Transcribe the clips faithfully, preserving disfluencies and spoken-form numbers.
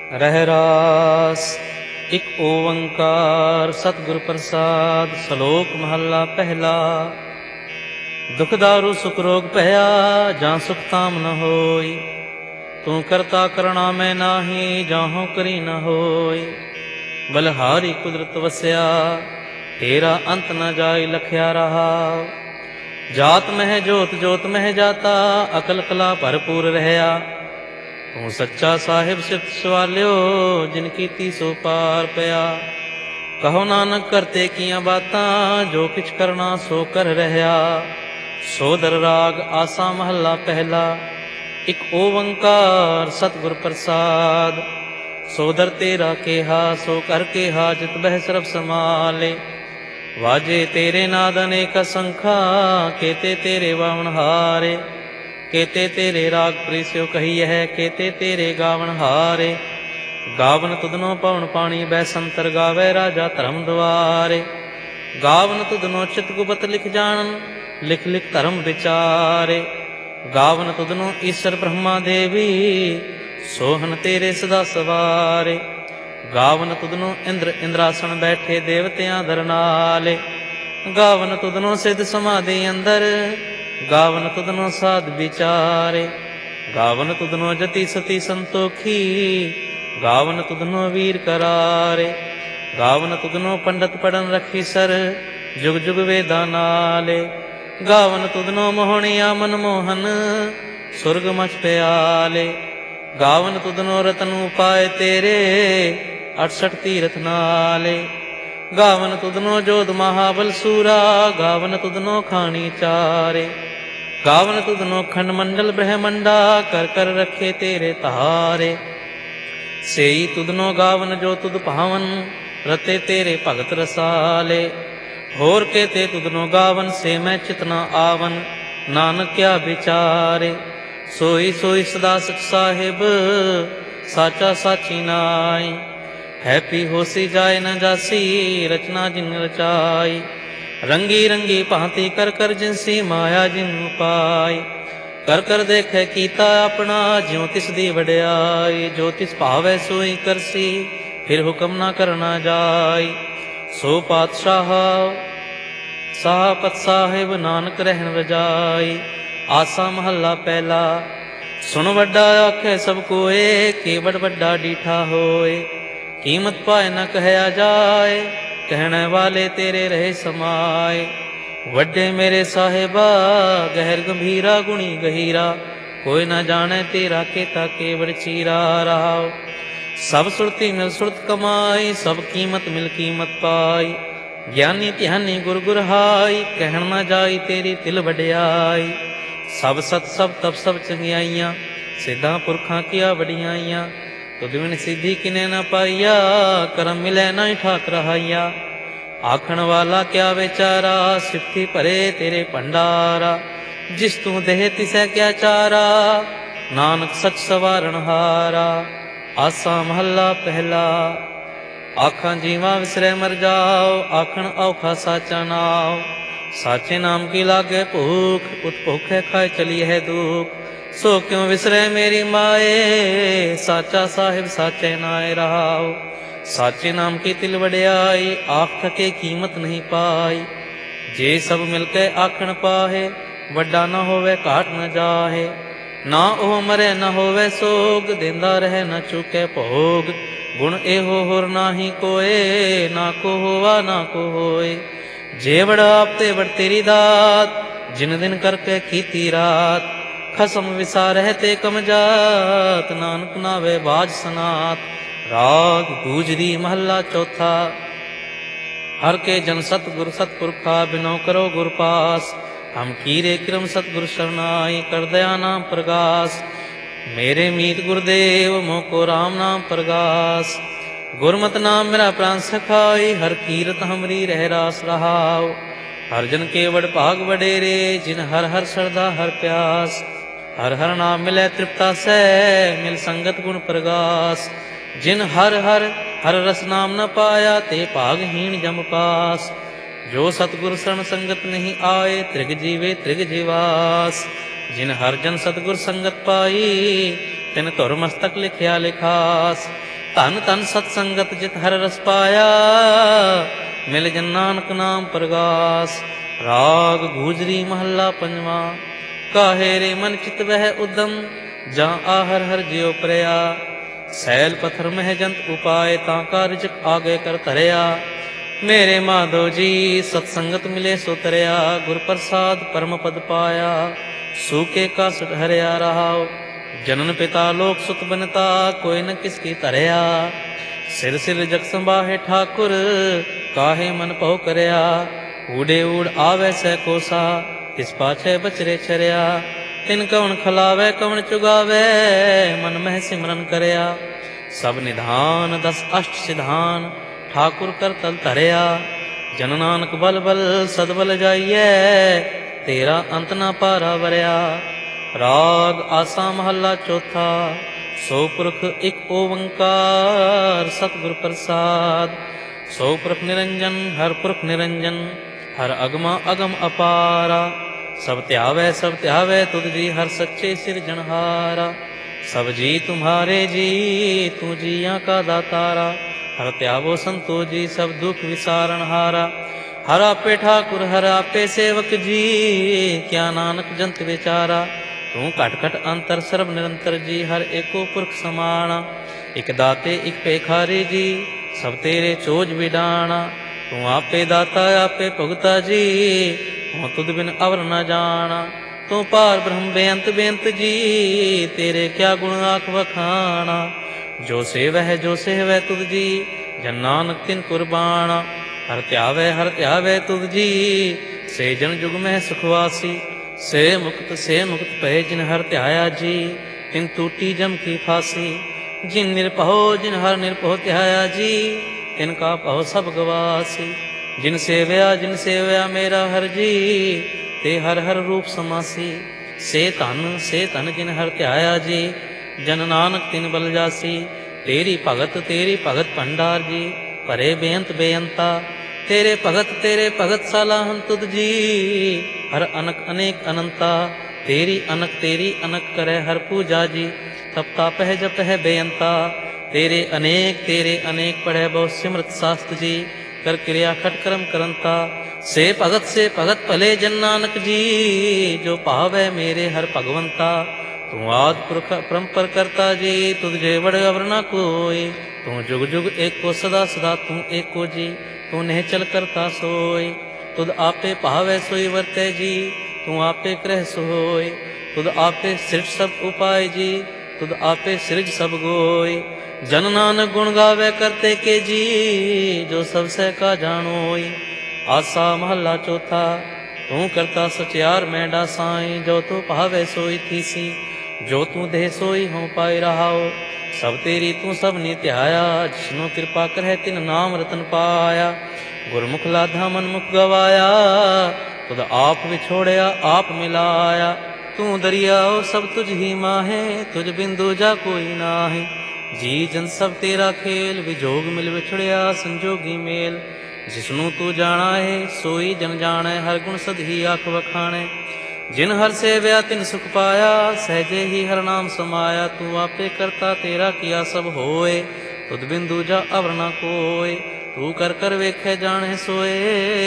ਰਹਿਰਾਸ। ਇੱਕ ਓੰਕਾਰ ਸਤਿਗੁਰ ਪ੍ਰਸਾਦ। ਸ਼ਲੋਕ ਮਹੱਲਾ ਪਹਿਲਾ। ਦੁਖ ਦਾਰੂ ਸੁਖ ਰੋਗ ਭਇਆ, ਜਾਂ ਸੁਖ ਤਾਮ ਨ ਹੋਈ। ਤੂੰ ਕਰਤਾ ਕਰਣਾ ਮੈਂ ਨਾਹੀ, ਜਾਹੋਂ ਕਰੀ ਨ ਹੋਈ। ਬਲਹਾਰੀ ਕੁਦਰਤ ਵਸਿਆ, ਤੇਰਾ ਅੰਤ ਨ ਜਾਇ ਲਖਿਆ ਰਹਾ। ਜਾਤ ਮਹਿ ਜੋਤ ਜੋਤ ਮਹਿ ਜਾਤਾ, ਅਕਲ ਕਲਾ ਭਰਪੂਰ ਰਹਿਆ। ਤੂੰ ਸੱਚਾ ਸਾਹਿਬ ਸਿਫਤ ਸਵਾਲਿਓ, ਜਿਨ ਕੀਤੀ ਸੋ ਪਾਰ ਪਿਆ। ਕਹੋ ਨਾਨਕ ਕਰਤੇ ਕੀਆਂ ਬਾਤਾਂ, ਜੋ ਕਿਛ ਕਰਨਾ ਸੋ ਕਰ ਰਹਿਆ। ਸੋਦਰ ਰਾਗ ਆਸਾ ਮਹੱਲਾ ਪਹਿਲਾ। ਇੱਕ ਓੰਕਾਰ ਸਤਿਗੁਰ ਪ੍ਰਸਾਦ। ਸੋਦਰ ਤੇਰਾ ਕੇਹਾ, ਸੋ ਕਰ ਕੇਹਾ, ਜਿਤ ਬਹਿ ਸਰਬ ਸਮਾਲੇ। ਵਾਜੇ ਤੇਰੇ ਨਾਦ ਅਨੇਕ ਅਸੰਖਾ, ਕੇਤੇ ਤੇਰੇ ਵਾਵਣ ਹਾਰੇ। ਕੇਤੇ ਤੇਰੇ ਰਾਗ ਪ੍ਰੀਸਿਓ ਕਹੀਐ, ਕੇਤੇ ਤੇਰੇ ਗਾਵਣ ਹਾਰੇ। ਗਾਵਨ ਤੁਧਨੋ ਪਵਨ ਪਾਣੀ ਬੈ ਸੰਤਰ ਗਾਵੈ, ਰਾਜਾ ਧਰਮ ਦੁਆਰੇ। ਗਾਵਨ ਤੁਧਨੋ ਚਿਤ ਗੁਪਤ ਲਿਖ ਜਾਣਨ, ਲਿਖ ਲਿਖ ਧਰਮ ਵਿਚਾਰੇ। ਗਾਵਨ ਤੁਧਨੋ ਈਸ਼ਰ ਬ੍ਰਹਮਾ ਦੇਵੀ, ਸੋਹਨ ਤੇਰੇ ਸਦਾ ਸਵਾਰੇ। ਗਾਵਨ ਤੁਧਨੋ ਇੰਦਰ ਇੰਦਰਾਸਣ ਬੈਠੇ, ਦੇਵਤਿਆਂ ਦਰਨਾਲੇ। ਗਾਵਨ ਤੁਧਨੋ ਸਿੱਧ ਸਮਾਧੀ ਅੰਦਰ, ਗਾਵਨ ਤੁਧਨੋ ਸਾਧ ਵਿਚਾਰੇ। ਗਾਵਨ ਤੁਧਨੋ ਜਤੀ ਸਤੀ ਸੰਤੋਖੀ, ਗਾਵਨ ਤੁਧਨੋ ਵੀਰ ਕਰਾਰੇ। ਗਾਵਨ ਤੁਧਨੋ ਪੰਡਤ ਪੜਨ ਰਖੀ ਸਰ, ਜੁਗ ਜੁਗ ਵੇਦਾਂ ਨਾਲੇ। ਗਾਵਨ ਤੁਧਨੋ ਮੋਹਣਿਆ ਮਨਮੋਹਨ, ਸੁਰਗ ਮਚ ਪਿਆਲੇ। ਗਾਵਨ ਤੁਧਨੋ ਰਤਨ ਉਪਾਏ ਤੇਰੇ, ਅਠਸਠ ਤੀਰਥ ਨਾਲੇ। ਗਾਵਨ ਤੁਧਨੋ ਜੋਧ ਮਹਾਬਲ ਸੂਰਾ, ਗਾਵਨ ਤੁਧਨੋ ਖਾਣੀ ਚਾਰੇ। ਗਾਵਨ ਤੁਧਨੋ ਖੰਡ ਮੰਡਲ ਬ੍ਰਹਮੰਡਾ, ਕਰ ਕਰ ਰੱਖੇ ਤੇਰੇ ਧਾਰੇ। ਸੇਈ ਤੁਧਨੋ ਗਾਵਨ ਜੋ ਤੁਧ ਭਾਵਨ, ਰਤੇ ਤੇਰੇ ਭਗਤ ਰਸਾਲੇ। ਹੋਰ ਕੇਤੇ ਤੁਧਨੋ ਗਾਵਨ, ਸੇ ਮੈਂ ਚਿਤ ਨ ਆਵਨ, ਨਾਨਕ ਕਿਆ ਵਿਚਾਰੇ। ਸੋਈ ਸੋਈ ਸਦਾ ਸਚ ਸਾਹਿਬ, ਸਾਚਾ ਸਾਚੀ ਨਾਈ। ਹੈਪੀ ਹੋਸੀ ਜਾਏ ਨ ਜਾਸੀ, ਰਚਨਾ ਜਿਨ ਰਚਾਈ। ਰੰਗੀ ਰੰਗੀ ਭਾਂਤੀ ਕਰ ਕਰ ਜਿਨਸੀ, ਮਾਇਆ ਜਿਨ ਪਾਈ। ਕਰ ਕਰ ਦੇਖੈ ਕੀਤਾ ਆਪਣਾ, ਜਿਉ ਤਿਸ ਦੀ ਵਡਿਆਈ। ਜੋ ਤਿਸ ਭਾਵੈ ਸੋਈ ਕਰਸੀ, ਫਿਰ ਹੁਕਮ ਨਾ ਕਰਨਾ ਜਾਈ। ਸੋ ਪਾਤਸ਼ਾਹ ਸਾਹਪਤ ਸਾਹਿਬ, ਨਾਨਕ ਰਹਿਣ ਰਜਾਈ। ਆਸਾ ਮਹੱਲਾ ਪਹਿਲਾ। ਸੁਣ ਵੱਡਾ ਆਖੈ ਸਭ ਕੋਏ, ਕੇਵੜ ਵੱਡਾ ਡੀਠਾ ਹੋਏ। ਕੀਮਤ ਪਾਏ ਨ ਕਹਿਆ ਜਾਏ, ਕਹਿਣੇ ਵਾਲੇ ਤੇਰੇ ਰਹੇ ਸਮਾਏ। ਵੱਡੇ ਮੇਰੇ ਸਾਹਿਬਾ, ਗਹਿਰ ਗੰਭੀਰਾ ਗੁਣੀ ਗਹੀਰਾ। ਕੋਈ ਨਾ ਜਾਣੈ ਤੇਰਾ ਕੇਤਾ ਕੇਵੜ ਚੀਰਾ ਰਹਾਉ। ਸਭ ਸੁਰਤੀ ਮਿਲ ਸੁਰਤ ਕਮਾਈ, ਸਭ ਕੀਮਤ ਮਿਲ ਕੀਮਤ ਪਾਈ। ਗਿਆਨੀ ਧਿਆਨੀ ਗੁਰ ਗੁਰ ਹਾਈ, ਕਹਿਣ ਨਾ ਜਾਈ ਤੇਰੀ ਤਿਲ ਵਡਿਆਈ। ਸਭ ਸਤ ਸਭ ਤਪ ਸਭ ਚੰਗਿਆਈਆਂ, ਸਿੱਧਾਂ ਪੁਰਖਾਂ ਕੀਆ ਵਡਿਆਈਆਂ। ਤੁਧ ਬਿਨ ਸਿੱਧੀ ਕਿਨੇ ਨ ਪਾਈਆ, ਕਰਮ ਮਿਲੈ ਨਾਹੀ ਠਾਕ ਰਹਾਈਆ। ਆਖਣ ਵਾਲਾ ਕਿਆ ਵਿਚਾਰਾ, ਸਿਫਤੀ ਭਰੇ ਤੇਰੇ ਭੰਡਾਰਾ। ਜਿਸ ਤੂੰ ਦੇਹ ਤਿਸੈ ਕਿਆ ਚਾਰਾ, ਨਾਨਕ ਸਚ ਸਵਾਰਣ ਹਾਰਾ। ਆਸਾ ਮਹੱਲਾ ਪਹਿਲਾ। ਆਖਾਂ ਜੀਵਾਂ ਵਿਸਰੈ ਮਰ ਜਾਓ, ਆਖਣ ਔਖਾ ਸਾਚਾ ਨਾਉ। ਸਾਚੇ ਨਾਮ ਕੀ ਲਾਗੇ ਭੂਖ, ਉਤ ਭੁਖੈ ਖਾਏ ਚਲੀ ਹੈ ਦੁਖ। ਸੋ ਕਿਉ ਵਿਸਰੈ ਮੇਰੀ ਮਾਏ, ਸਾਚਾ ਸਾਹਿਬ ਸਾਚੇ ਨਾਏ ਰਹਾਉ। ਸਾਚੇ ਨਾਮ ਕੀ ਤਿਲ ਵਡਿਆਈ, ਆਖ ਥਕੇ ਕੀਮਤ ਨਹੀਂ ਪਾਈ। ਜੇ ਸਭ ਮਿਲ ਕੇ ਆਖਣ ਪਾਹੇ, ਵੱਡਾ ਨਾ ਹੋਵੇ ਘਾਟ ਨ ਜਾਹੇ। ਨਾ ਉਹ ਮਰੇ ਨ ਹੋਵੇ ਸੋਗ, ਦੇਂਦਾ ਰਹਿ ਨ ਚੁਕੇ ਭੋਗ। ਗੁਣ ਇਹੋ ਹੋਰ ਨਾਹੀ ਕੋਏ, ਨਾ ਕੋ ਹੋਵਾ ਨਾ ਕੋ ਹੋਏ। ਜੇ ਵੜ ਆਪ ਤੇ ਵੜ ਤੇਰੀ ਦਾਤ, ਜਿਨ ਦਿਨ ਕਰਕੇ ਕੀਤੀ ਰਾਤ। ਖਸਮ ਵਿਸਾਰਹਿ ਤੇ ਕਮ ਜਾਤ, ਨਾਨਕ ਨਾਵੇ ਬਾਜ ਸਨਾਤ। ਰਾਗ ਗੂਜਰੀ ਮਹੱਲਾ ਚੌਥਾ। ਹਰ ਕੇ ਜਨ ਸਤਿਗੁਰ ਸਤਿਪੁਰਖਾ, ਬਿਨੋ ਕਰੋ ਗੁਰ ਪਾਸ। ਹਮ ਕੀਰੇ ਕਿਰਮ ਸਤਿਗੁਰ ਸਰਨਾਈ, ਕਰ ਦਇਆ ਨਾਮ ਪ੍ਰਗਾਸ। ਮੇਰੇ ਮੀਤ ਗੁਰਦੇਵ, ਮੋਕੋ ਰਾਮ ਨਾਮ ਪ੍ਰਗਾਸ। ਗੁਰਮਤਿ ਨਾਮ ਮੇਰਾ ਪ੍ਰਾਨ ਸਖਾਈ, ਹਰ ਕੀਰਤ ਹਮਰੀ ਰਹਿ ਰਾਸ ਰਹਾਉ। ਹਰ ਜਨ ਕੇ ਵਡ ਭਾਗ ਵਡੇਰੇ, ਜਿਨ ਹਰ ਹਰ ਸਰਦਾ ਹਰ ਪਿਆਸ। ਹਰ ਹਰ ਨਾਮ ਮਿਲੈ ਤ੍ਰਿਪਤਾ ਸੈ, ਮਿਲ ਸੰਗਤ ਗੁਣ ਪ੍ਰਗਾਸ। ਜਿਨ ਹਰ ਹਰ ਹਰ ਰਸ ਨਾਮ ਨ ਪਾਇਆ, ਤੇ ਭਾਗਹੀਣ ਜਮ ਪਾਸ। ਜੋ ਸਤਿਗੁਰ ਸਰਣ ਸੰਗਤ ਨਹੀਂ ਆਏ, ਤ੍ਰਿਗ ਜੀਵੇ ਤ੍ਰਿਗ ਜੀਵਾਸ। जिन हर जन सतगुर संगत पाई तिन धुर मस्तक लिखिया लिखास। धन धन सतसंगत जित हर रस पाया मिल जन नानक नाम प्रगास। राग गूजरी महला पंजवा। काहे रे मन चित वह उदम जा आहर हर जियो प्रया। सैल पत्थर मह जंत उपाय ताका रिजक आगे कर धरया। मेरे माधो जी सतसंगत मिले सो तरया। गुर प्रसाद परम पद पाया सूके का सुट हरया रहाओ। जनन पिता लोक सुत बनता कोई न किसकी तरया। सिर सिर जग संबाहे ठाकुर काहे मन पौ करया। ऊडे ऊड आवे सै कोसा तिस पाछे बचरे चरया। तिन कवन खलावे कवन चुगावे मन मह सिमरन करया। सब निधान दस अष्ट सिधान ठाकुर कर तल धरया। जन नानक बल बल सदबल जाइए तेरा अंत ना पारा वरया। राग आसा महला चौथा। सो पुरख एक ओंकार सतगुर प्रसाद। सो पुरख निरंजन हर पुरख निरंजन हर अगमा अगम अपारा। सब त्यावै सब त्यावै तुद जी हर सच्चे सिरजनहारा। सब जी तुम्हारे जी तू जिया का दातारा। हर त्यावो संतो जी सब दुख विसारण हारा। हर आपे ठाकुर हर आपे सेवक जी क्या नानक जंत विचारा। तू घट घट अंतर सर्व निरंतर जी हर एको पुरख समाना। इक दाते इक पेखारी जी सब तेरे चोज विडाना। तू आपे दाता आपे भुगता जी तू तुद बिन अवर न जाना। तू पार ब्रह्म बेअंत बेअंत जी तेरे क्या गुण आख वखाना। जो सेवह जो सेवह तुद जी जन नानक तिन कुर्बाना। हर त्यावै हर त्यावै तुद जी से जन जुग में सुखवासी। से मुक्त से मुक्त पै जिन हर त्याया जी तिन टूटी जम की फांसी। जिन निरपहो जिन हर निरपहो त्याया जी तिनका पहो सब गवासी। जिन सेवया जिन सेवया मेरा हर जी ते हर हर रूप समासी। से धन से धन जिन हर त्याया जी जन नानक तिन बल जासी। तेरी भगत तेरी भगत भंडार जी भरे बेअंत बेअंता। तेरे भगत तेरे भगत सालाहन तुद जी हर अनक अनेक अनंता। तेरी अनक तेरी अनक करे हर पूजा जी तपता पह जपह बेअंता। तेरे अनेक तेरे अनेक पढ़े बहु सिमृत शास्त्र जी कर क्रिया खट कर्म करंता। से भगत से भगत भले जन नानक जी जो पावे मेरे हर भगवंता। तू आद पुरख परंपर करता जी तुझे बड़ अवर न कोई। तू जुग जुग एको सदा सदा तू एको जी तू नेह चल करता सोई। तुद आपे पावे सोई वर्ते जी तू आपे करह सोई। तुद आपे सृज सब उपाय जी तुद आपे सृज सब गोई। जन नानक गुण गावे करते के जी जो सब सह का जानोई। आसा महला चौथा। तू करता सचियार मैडा साई जो तू पावे सोई थीसी। जो तू दे सोई हो पाई रहाओ। सब तेरी तू सब नित्य आया जिसनो कृपा करह तिन नाम रतन पाया। गुरमुख लाधा मनमुख गवाया तुद आप विछोड़या आप मिलाया। तू दरियाओ सब तुझ ही माहे तुझ बिंदु जा कोई नाहे। जी जन सब तेरा खेल विजोग मिल विछड़या संजोगी मेल। जिसनु तू जाना है सोई जन जाने हर गुण सद ही आख वखाणे। जिन हर सेव्या तिन सुख पाया सहजे ही हर नाम समाया। तू आपे करता तेरा किया सब होए तुद बिंदु जा अवर न कोय। तू कर कर वेखे जाने सोए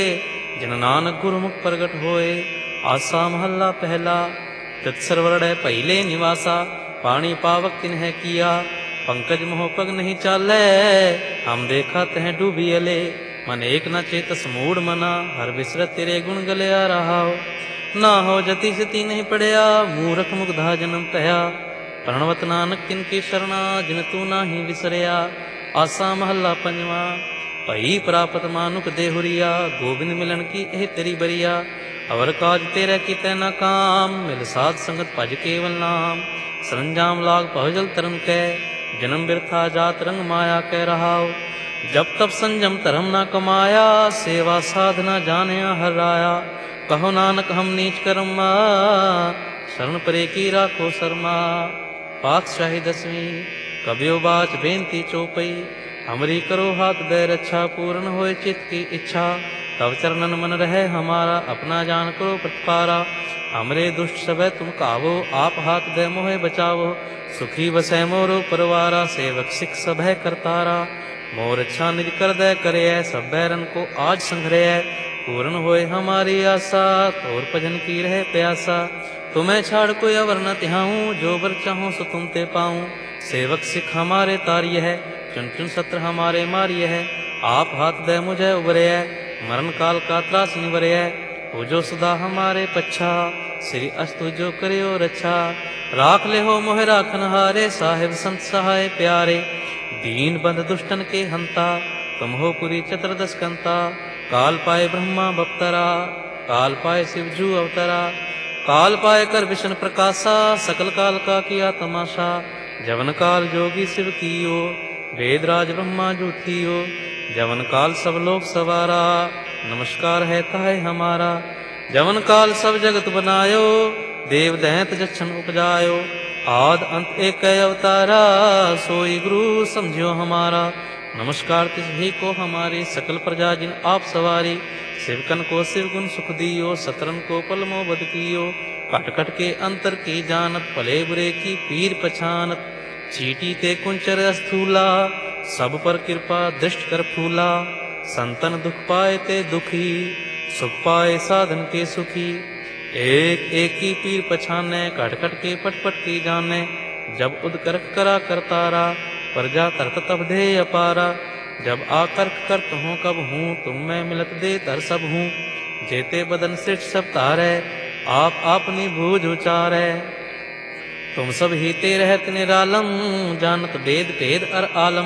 जन नानक गुरमुख प्रगट होए। आसा महला पहला। तत्सरवरड़ पहले निवासा पानी पावक तिन्ह किया। पंकज मोह पग नहीं चाले हम देखा तह डूबी अले। मन एक न चेतस मूड मना हर विसरत तेरे गुण गलिया रहाओ। ना हो जति सती नहीं पड़या मूरख मुग्धा जन्म पया। प्रणवत नानक तिनकी शरणा जिन तू नाही विसरया। आसा महला पंजवा। भई प्रापत मानुक देहुरिया गोविंद मिलन की एह तेरी बरिया। अवर काज तेरे कितै न काम मिल साध संगत भज केवल नाम। सरंजाम लाग पहुजल तरन कै जन्म बिरथा जात रंग माया कह रहाओ। जब तब संजम धर्म न कमाया सेवा साधना जानिया हर राया। कहो नानक हम नीच कर्मा शरण परे की राखो शर्मा। पातशाही दसवीं। कबियो बाच बेनती चौपई। हमरी करो हाथ दे रक्षा पूर्ण होए चित्त की इच्छा। तब चरणन मन रहे हमारा अपना जान करो प्रतिपारा। हमरे दुष्ट सबे तुम कावो, आप हाथ दे मोहे बचावो। सुखी बसै मोरो परवारा, सेवक सिख सभै करतारा। मोर अच्छा निज कर दे करे, सब बैरन को आज संघरे। पूर्ण होए हमारी आशा, तोर भजन की रहे प्यासा। तुम्हें छाड़ कोई अवर न तिहाऊं, जो बर चाहूं सो तुम ते पाऊं। सेवक सिख हमारे तारिय है, चुन चुन सत्र हमारे मारिय है। आप हाथ दे मुझे उबरे, मरण काल का त्रास निवरे। हो जो सदा हमारे पच्छा, श्री अस्तु जो करियो रक्षा। राख ले हो मोहे राखन हारे, साहिब संत सहाय प्यारे। दीन बंध दुष्टन के हंता, तुम हो पुरी चतुर्दश कंता। काल पाए ब्रह्मा बप्तरा, काल पाए शिव जू अवतरा। काल पाए कर विष्णु प्रकाशा, सकल काल का किया तमाशा। जवन काल जोगी शिव कियो, वेदराज ब्रह्मा जू थियो। जवन काल सब लोग सवारा, नमस्कार है ताहे हमारा। जवन काल सब जगत बनायो, देव दैंत जच्छन उपजायो। आद अंत एक अवतारा, सोई गुरु समझियो हमारा। नमस्कार तिस भी को हमारी, सकल प्रजा जिन आप सवारी। शिवकन को शिव गुण सुख दियो, सतरन को पलमो बद कियो। कट कट के अंतर की जानत, भले बुरे की पीर पछानत। चीटी ते कुंचर स्थूला, सब पर कृपा दृष्ट कर फूला। संतन दुख पाए ते दुखी, सुख पाए साधन के सुखी। एक एक की पीर पछाने, कट कट के पट पट की जाने। जब उद करक करा करतारा, प्रजा तरत तब दे अपारा। जब आकर करत हूँ कब हूँ, तुम मैं मिलत दे तर सब हूँ। जेते बदन सृष्ट सब तारे, आप आपनी भूज उचारे। तुम सब ही ते रहत निरालम, जानत वेद भेद अर आलम।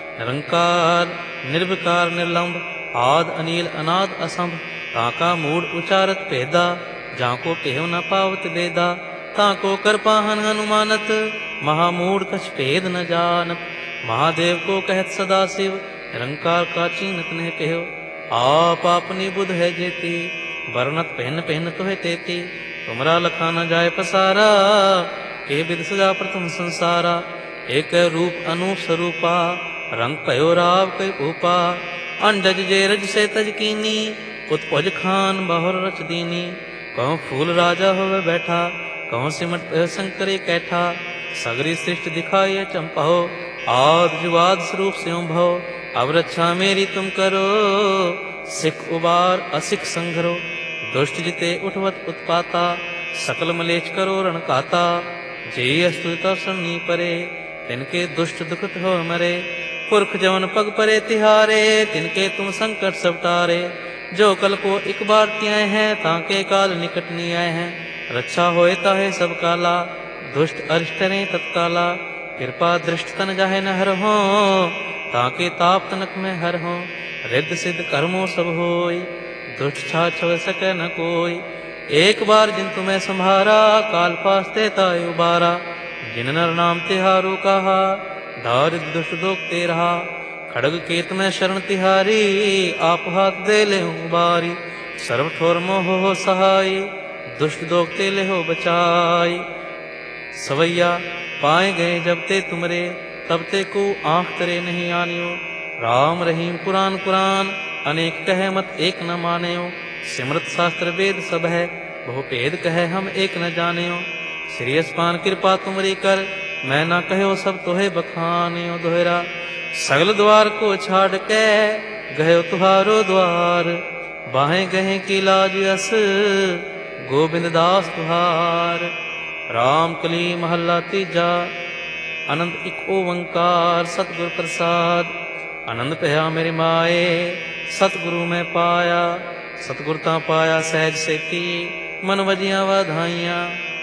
निरंकार निर्विकार निर्लंब, आद अनिल अनाद असंभ। ताका मूड उचारत भेदा, जाको केहु न पावत वेदा। ताको कर पाहन हनुमानत, महामूड कछ भेद न जानत। महादेव को कहत सदा शिव, निरंकार का चीनत न कहो। आप आपनी बुध है जेती, वर्णत पहन पहन तो है तेती। तुमरा लखा न जाय पसारा, के विद सजा प्रथम संसारा। एक रूप अनूप स्वरूपा, रंग पयो राव कई ऊपा। अंडज जे रज से तज कीनी, उत्पज खान बहुर रच दीनी। कहूँ फूल राजा होवे बैठा, कहूँ सिमट पयो शंकरे कैठा। सगरी सृष्टि दिखाई चंपाओ, आद जुआद स्वरूप से भव। अब रक्षा मेरी तुम करो, सिख उबार असिख संघरो। दुष्ट जिते उठवत उत्पाता, सकल मलेच करो रण काता। जे अस्तुता सुननी परे, तिनके दुष्ट दुखत हो मरे। पुरख जवन पग परे तिहारे, तिनके तुम संकट सब टारे। जो कल को एक बार त्याए हैं, ताके काल निकट नहीं आए हैं। रक्षा होए ताहे सब काला, दुष्ट अरिष्ट ने तत्काला। कृपा दृष्ट तन जाहे न हर हो, ताके ताप तनक में हर हो। रिद्ध सिद्ध कर्मों सब होई, दुष्ट छा छव सके न कोई। एक बार जिन तुम्हें संभारा, काल पास देता उबारा। जिन नर नाम तिहारू कहा, दारिद्र दुष्ट दोखते रहा। खड़ग केत में शरण तिहारी, आप हाथ दे ले बारी। सर्व ठोर मोह हो सहाय, दुष्ट दोखते ले हो बचाई। सवैया पाए गए जब ते तुमरे, तब ते को आंख तरे नहीं आनियो। राम रहीम पुराण कुरान, अनेक कहे मत एक न मानियो। सिमरत शास्त्र वेद सब है, बहु भेद कहे हम एक न जानियो। श्री अस्पान कृपा तुमरी कर, मैं ना कहो सब तोहे बखानियो दोहरा। सगल द्वार को छाड़ के, गयो तुहारो द्वार। बाहें गहे की लाज अस, गोविंद दास तुहार। राम कली महला तीजा, आनंद एक ओंकार सतगुर प्रसाद। आनंद पया मेरी माए, सतगुरु में पाया। सतगुरता पाया सहज सेती, मन वजिया वाधाइया।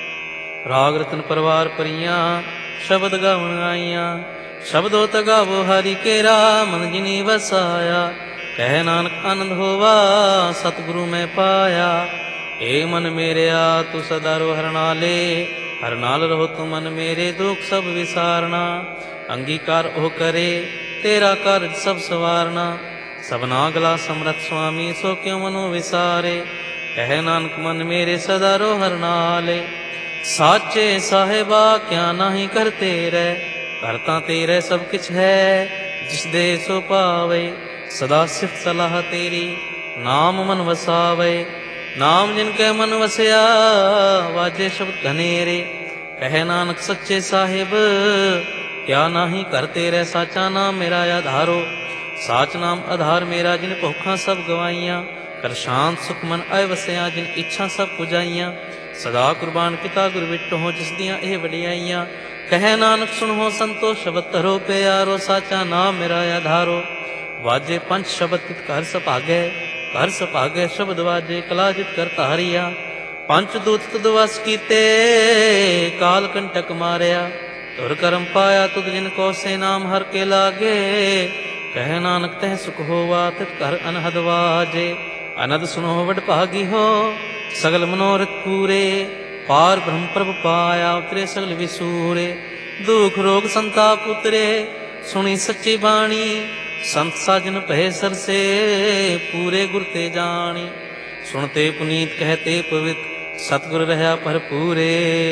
राग रतन परवार परिया, शब्द गावन आइया। शब्दों तगावो हरि केरा, मन जिनी वसाया। कह नानक आनंद होवा, सतगुरु में पाया। ए मन मेरे आ तू सदा रो हरनाले, हरनाल रहो तू मन मेरे दुख सब विसारना। अंगीकार ओ करे, तेरा कार्य सब सवारना। सबना गला समरथ स्वामी, सो क्यों मनो विसारे। कह नानक मन मेरे सदा रो हरनाले। साचे साहेबा क्या नाही करते रह, करता तेरे सब किछ है। जिस दे सो पावे, सदा सिफ्त सलाह तेरी, नाम मन वसावे। नाम जिनके मन वसया वाजे शब्द घनेरे। कहे नानक सच्चे साहिब क्या नाही कर तेरे साचा नाम मेरा आधारो। साच नाम आधार मेरा जिन भुखा सब गवाइया। कर शांत सुख मन आय वसया जिन इच्छा सब पुजाइया। सदा कुर्बान पिता गुर विटो हो जिस दियां ए वडियाइया। कहे नानक सुनो संतो शब्द धरो प्यारो साचा नाम मेरा आधारो। वाजे पंच शब्द तित घर सभागे घर सभागे शब्द वाजे कलाजित कर तारिया। पंच दूत तुद वस कीते काल कंटक मारिया। तुर करम पाया तुद जिन को से नाम हर के लागे। कह नानक तह सुख होवा तित घर अनहद वाजे। अनद सुनो वड भागी हो सगल मनोरथ पूरे। पार ब्रह्म प्रभ पाया उतरे सगल विसूरे। दुख रोग संताप उतरे सुनी सच्ची बाणी। संत साजन भय सरसे पूरे गुर ते जानी। सुनते पुनीत कहते पवित सतगुर रहा भरपूरे।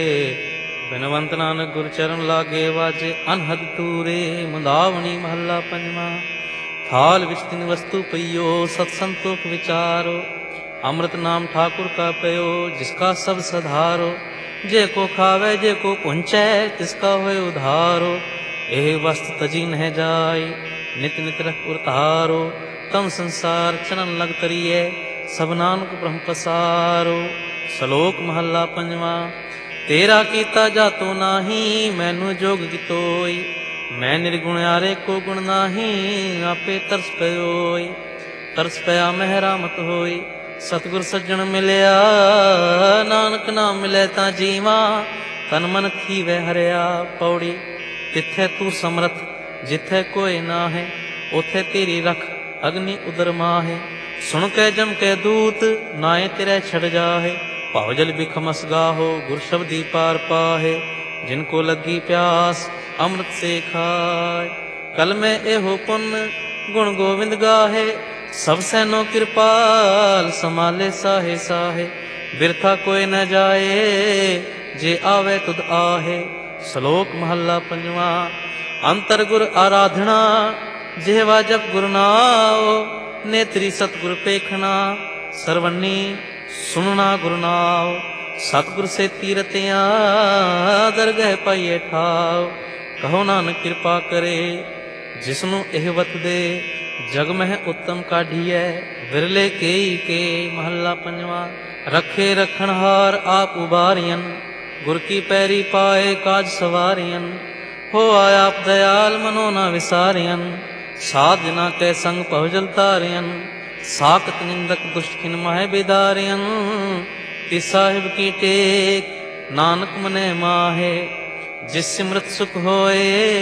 बिनवंत नानक गुर चरण लागे वाजे अनहद तूरे। मुंदावनी महला पंजवा। थाल विच तिन वस्तु पइयो सत्संतोख विचारो। अमृत नाम ठाकुर का पयो जिसका सब सधारो। जे को खावे जे को पुंचै तिसका होए उधारो। एह वस्तु तजी न जाय नित नित रख उतारो। तम संसार चलन लग तरिए सब नानक ब्रह्म पसारो। सलोक महला पंजवा। तेरा कीता जातो नाही मैनू जोग कितोई। मैं निर्गुण आरे को गुण नाही आपे तरस पयोई। तरस पया महरामत होई सतगुर सज्जन मिलया। नानक नाम मिले ता जीवा तन मन थीवे हरिया। पौड़ी तिथे तू समरथ जिथे कोई ना है। उथे तेरी रख अग्नि उदर माहे। सुन के जम के दूत नाए तेरे छड़ जाहे। पावजल बिखमस गाहो गुर शब्दी पार पाहे। जिनको लगी प्यास अमृत से खाए। कल में एहो पुन गुण गोविंद गाहे। सब सैनो कृपाल समाले साहे साहे। बिरथा कोई न जाए जे आवे तुद आहे। सलोक महला पंजवा। अंतर गुर आराधना जेवा जप गुरु नाओ। नेत्री सतगुर पेखना सरवनी सुनना गुरु नाओ। सतगुर से तीरतिया दरगह पाइए ठाओ। कहो नानक कृपा करे जिसनु एह वत दे। जग मह उत्तम काढ़िए विरले केई के। महला पंजवा। रखे रखन हार आप उबारियन गुर की पैरी पाए काज सवारियन। हो आया आप दयाल मनो न विसारियन। साधना के संग पहुजल तारियन। साकत निंदक दुष्ट खिन माहे बिदारियन। तिस साहिब की टेक नानक मने माहे। जिस सिमरत सुख होए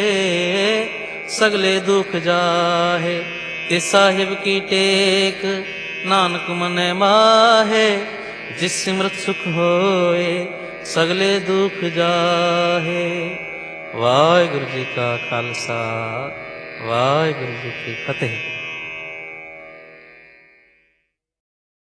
सगले दुख जाहे। तिस साहिब की टेक नानक मने माहे। जिस सिमरत सुख होए सगले दुख जाहे। वाहिगुरु जी का खालसा वाहिगुरु जी की फतेह।